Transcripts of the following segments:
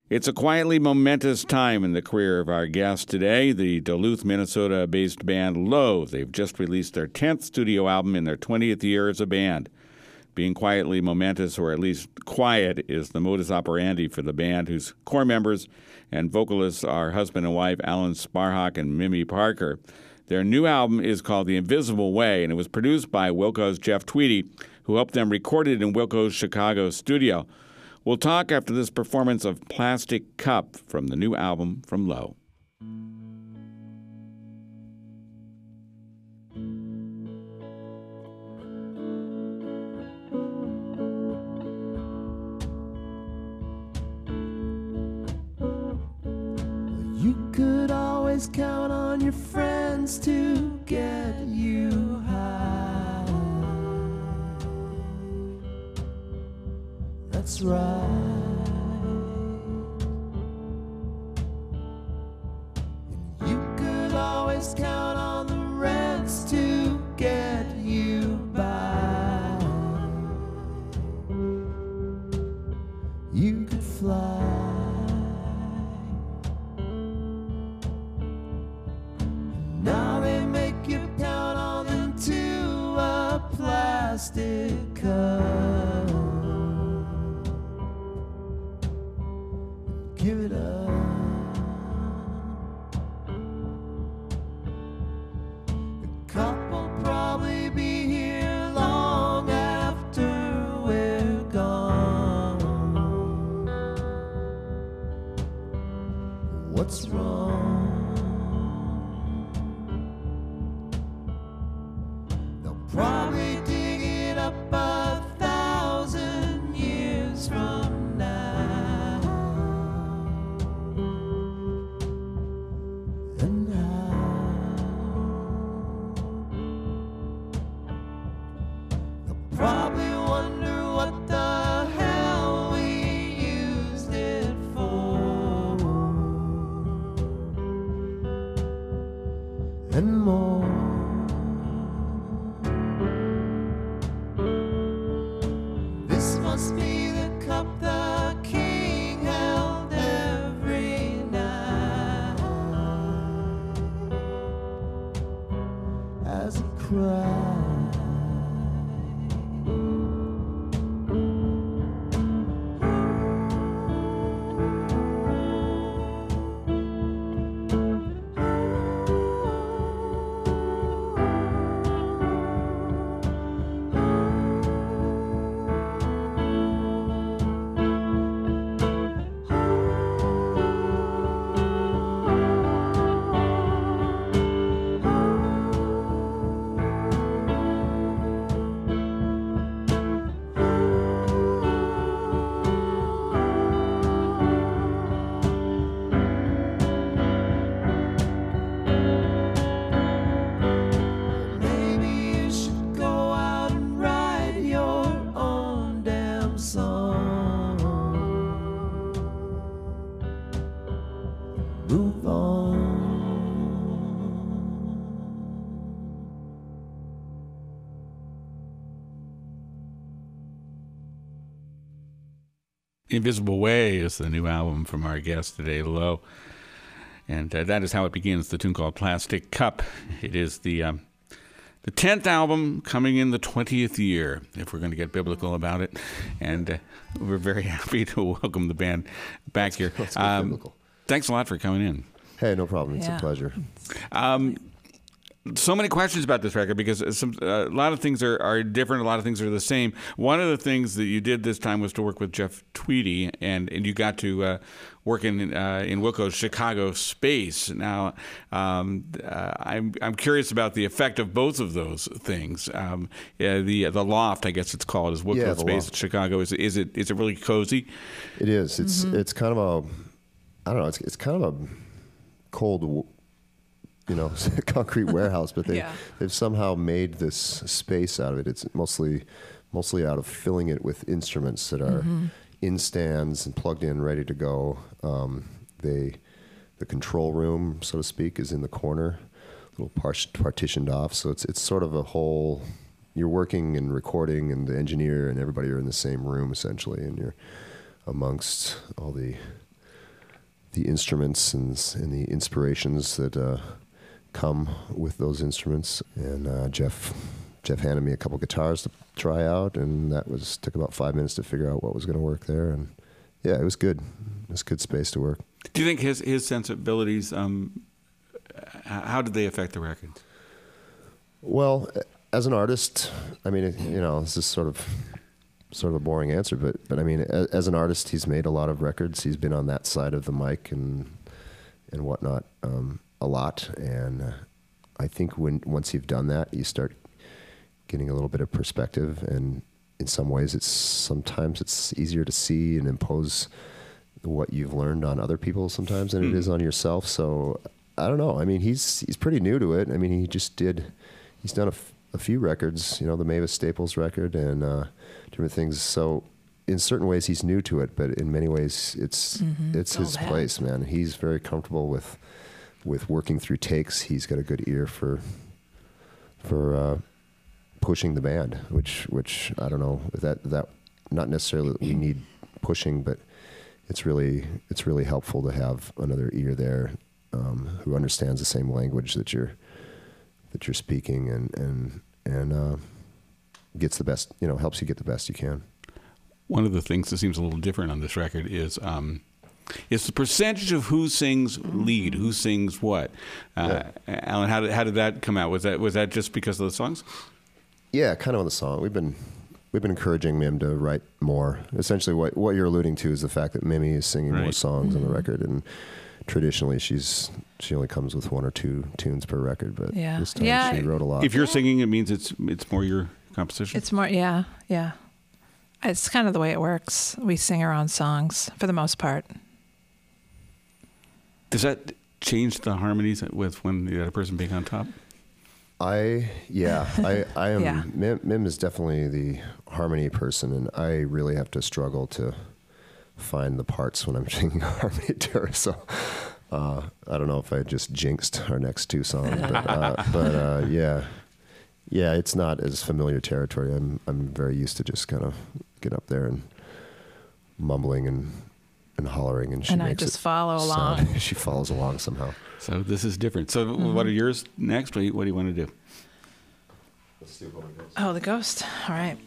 It's a quietly momentous time in the career of our guest today, the Duluth, Minnesota-based band Low. They've just released their 10th studio album in their 20th year as a band. Being quietly momentous, or at least quiet, is the modus operandi for the band, whose core members and vocalists are husband and wife Alan Sparhawk and Mimi Parker. Their new album is called The Invisible Way, and it was produced by Wilco's Jeff Tweedy, who helped them record it in Wilco's Chicago studio. We'll talk after this performance of Plastic Cup from the new album from Low. You could always count on your friends to get you high. That's right. And you could always count on the rents to get you by. You could fly. Now they make you count on them to a plastic cup. Give it up. The cup will probably be here long after we're gone. What's wrong? They'll probably dig it up 1,000 years from now. And they'll probably wonder what the hell we used it for. And more. This must be the cup the king held every night as he cried. Maybe you should go out and write your own damn song. Move on. Invisible Way is the new album from our guest today, Low. And that is how it begins, the tune called Plastic Cup. It is the 10th album coming in the 20th year, if we're going to get biblical about it. And we're very happy to welcome the band back here. Let's get biblical. Thanks a lot for coming in. Hey, no problem. It's a pleasure. So many questions about this record because a lot of things are different. A lot of things are the same. One of the things that you did this time was to work with Jeff Tweedy, and you got to work in Wilco's Chicago space. Now, I'm curious about the effect of both of those things. The loft, I guess it's called, is Wilco's space in Chicago. Is it really cozy? It is. It's kind of a, I don't know. It's kind of a cold, concrete warehouse, but they've somehow made this space out of it. It's mostly out of filling it with instruments that are in stands and plugged in, ready to go. The control room, so to speak, is in the corner, a little partitioned off. So it's sort of a whole. You're working and recording, and the engineer and everybody are in the same room essentially, and you're amongst all the the instruments and the inspirations that come with those instruments. And Jeff handed me a couple guitars to try out, and took about 5 minutes to figure out what was going to work there. And yeah, it was good. It was good space to work. Do you think his sensibilities, how did they affect the record? Well, as an artist, I mean, this is sort of a boring answer, but I mean, as an artist, he's made a lot of records. He's been on that side of the mic and whatnot a lot. And I think once you've done that, you start getting a little bit of perspective. And in some ways, sometimes it's easier to see and impose what you've learned on other people sometimes than it is on yourself. So I don't know. I mean, he's pretty new to it. I mean, he's done a few records, the Mavis Staples record and different things. So in certain ways, he's new to it, but in many ways, it's his place, man. He's very comfortable with working through takes. He's got a good ear for pushing the band, which I don't know if that not necessarily that we need pushing, but it's really helpful to have another ear there who understands the same language that you're speaking and gets the best, helps you get the best you can. One of the things that seems a little different on this record is the percentage of who sings lead, who sings what. Alan, how did that come out? Was that just because of the songs? Yeah, kind of on the song. We've been encouraging Mim to write more. Essentially, what you're alluding to is the fact that Mimi is singing more songs on the record, and traditionally she only comes with 1 or 2 tunes per record. But this time she wrote a lot. If you're singing, it means it's more your composition. It's more, yeah. It's kind of the way it works. We sing our own songs for the most part. Does that change the harmonies with when the other person being on top? I am. Mim is definitely the harmony person, and I really have to struggle to find the parts when I'm singing harmony to her. So I don't know if I just jinxed our next 2 songs, but yeah, it's not as familiar territory. I'm very used to just kind of get up there and mumbling and hollering, and I just follow along. She follows along somehow. So this is different. So what are yours next? What do you want to do? Let's do Holy Ghost. Oh, the Ghost. All right.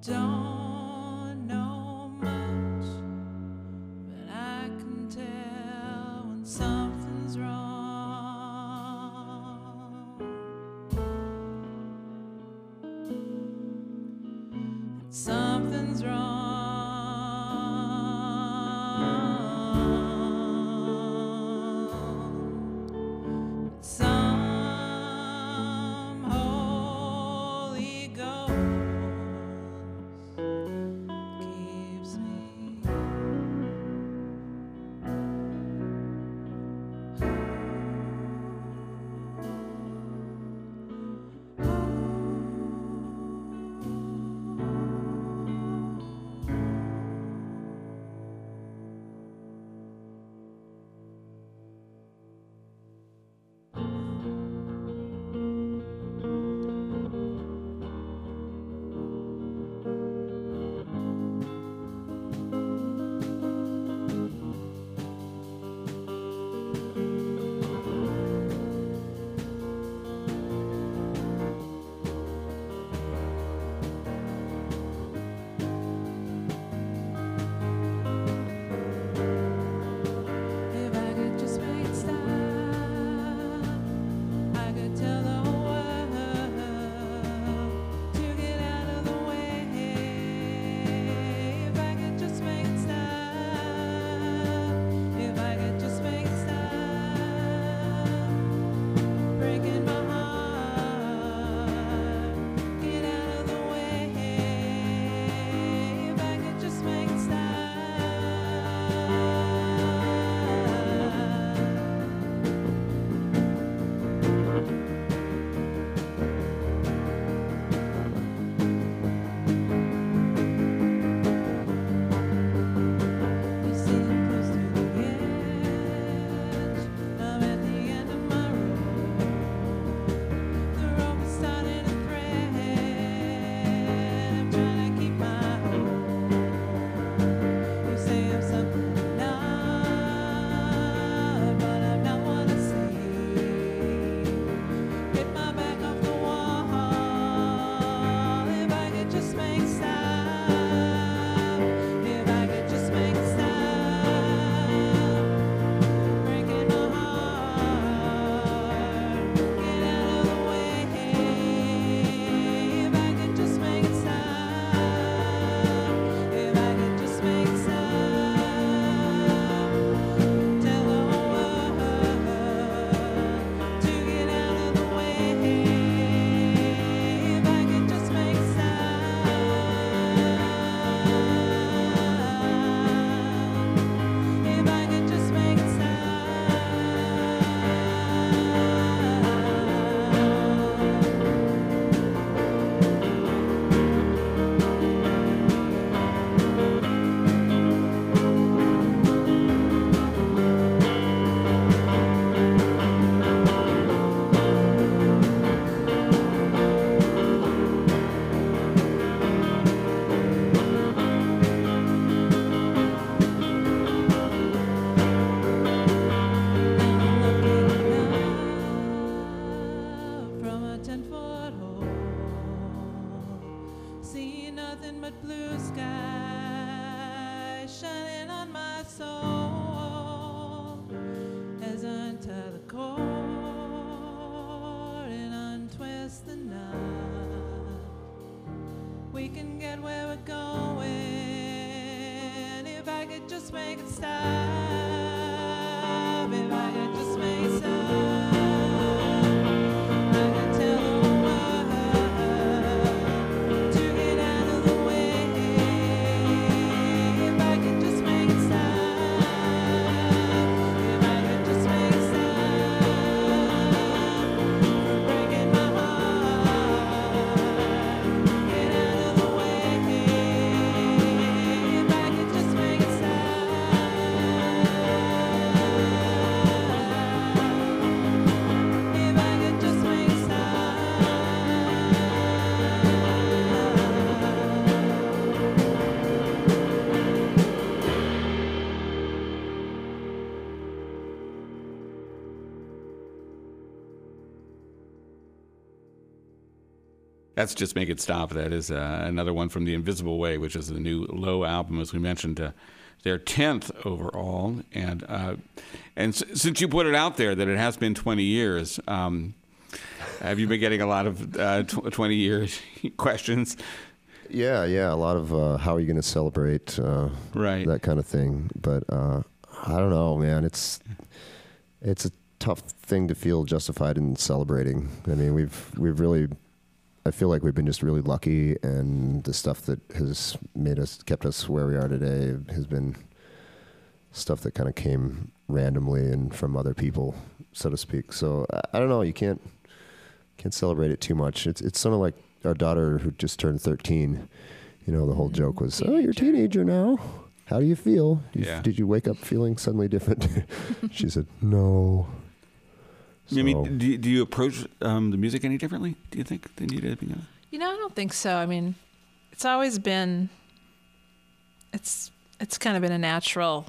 don't know much, but I can tell when something's wrong. Something's wrong. Some Holy Ghost keeps me. If I could just make it stop, I could tell the whole world to get out of the way. If I could just make it stop, if I could just make it stop, breaking my heart, get out of the way. If I could just make it stop. You're sitting close to the edge. I'm at the end of my rope. The rope is starting to thread. I'm trying to keep my hold. You say I'm something I'm not, but I'm not what I say. Get my back off the wall. If I could just make it stop. If I could just make it stop. Breaking my heart. Get out of the way. If I could just make it stop. If I could just make it stop. Tell the whole world to get out of the way. If I could just make it stop. If I could just make it stop. From a 10-foot hole, seeing nothing but blue sky shining on my soul as I untie the cord and untwist the knot. We can get where we're going if I could just make it stop. If I could just make it stop. I could tell the whole world to get out of the way. If I could just make it stop. If I could just make it stop. Breaking my heart. Get out of the way. If I could just make it stop. That's Just Make It Stop. That is another one from The Invisible Way, which is the new Low album, as we mentioned, their 10th overall. And since you put it out there that it has been 20 years, have you been getting a lot of 20 years questions? Yeah, a lot of how are you going to celebrate, right, that kind of thing. But I don't know, man. It's a tough thing to feel justified in celebrating. I mean, we've really, I feel like we've been just really lucky, and the stuff that has kept us where we are today has been stuff that kind of came randomly and from other people, so to speak. So I don't know. You can't celebrate it too much. It's sort of like our daughter who just turned 13. You know, the whole joke was, "Oh, you're a teenager now. How do you feel? Did you wake up feeling suddenly different?" She said, "No." So, I mean, do you approach the music any differently, do you think, than you did? You know, I don't think so. I mean, it's always been, it's kind of been a natural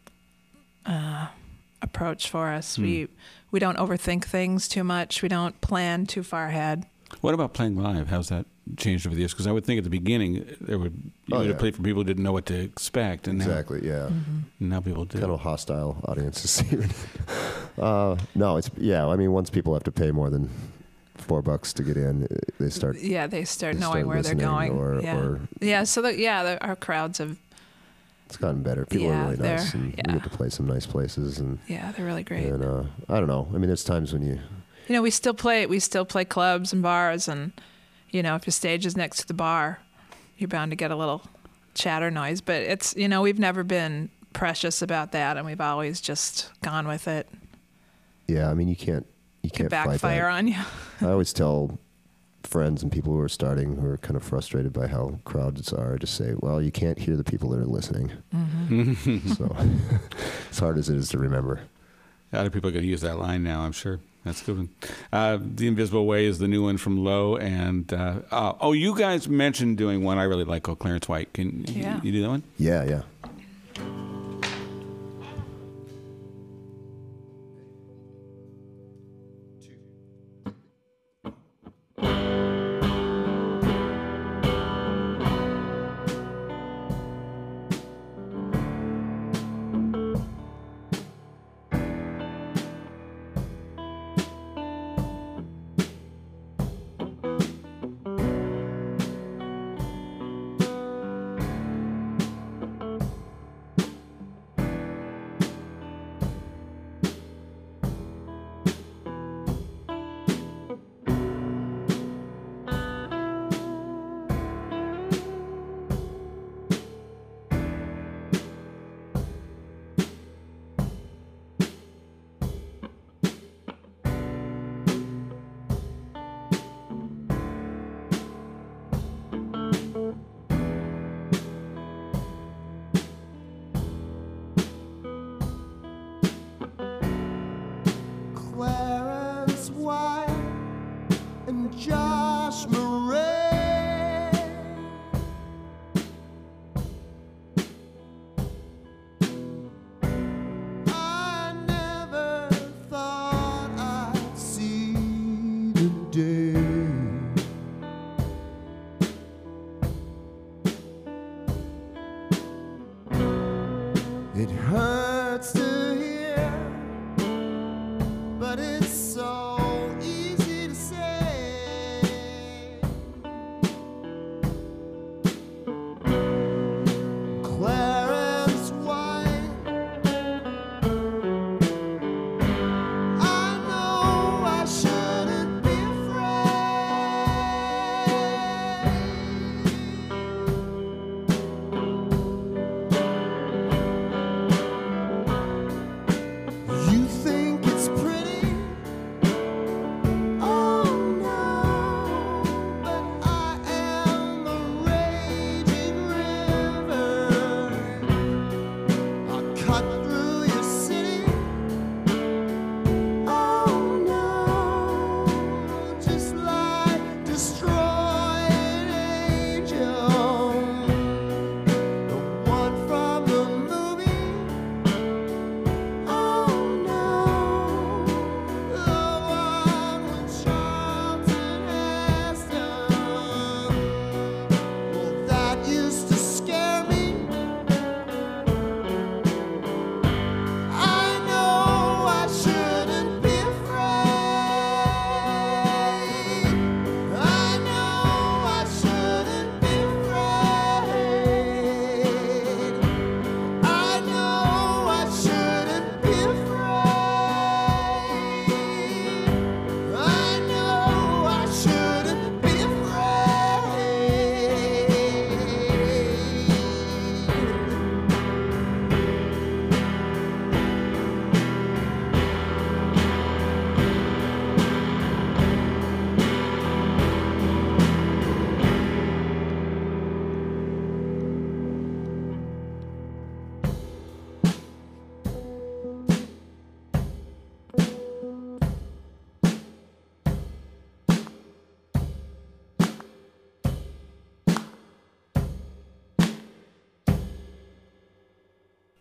approach for us. We don't overthink things too much. We don't plan too far ahead. What about playing live? How's that changed over the years? Because I would think at the beginning you would have played for people who didn't know what to expect. And now people do. Kind of hostile audiences. No, I mean, once people have to pay more than $4 to get in, they start. Yeah, they start knowing where they're going. Our crowds have. It's gotten better. People are really nice, and we get to play some nice places, and they're really great. And I don't know. I mean, there's times when we still play clubs and bars, and if your stage is next to the bar, you're bound to get a little chatter noise. But it's we've never been precious about that, and we've always just gone with it. Yeah, I mean, you can't backfire on you. I always tell friends and people who are starting, who are kind of frustrated by how crowds are, just say, well, you can't hear the people that are listening. Mm-hmm. So as hard as it is to remember. A lot of people are going to use that line now, I'm sure. That's a good one. The Invisible Way is the new one from Low. And, you guys mentioned doing one I really like called Clarence White. Can you do that one? Yeah.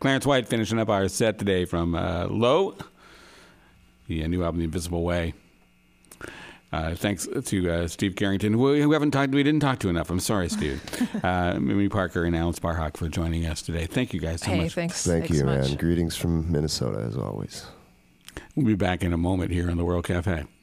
Clarence White finishing up our set today from Low, the new album, The Invisible Way. Thanks to Steve Carrington, who we didn't talk to enough. I'm sorry, Steve. Mimi Parker and Alan Sparhawk for joining us today. Thank you guys so much. Thanks. Thank you, so much. man. Greetings from Minnesota, as always. We'll be back in a moment here on the World Cafe.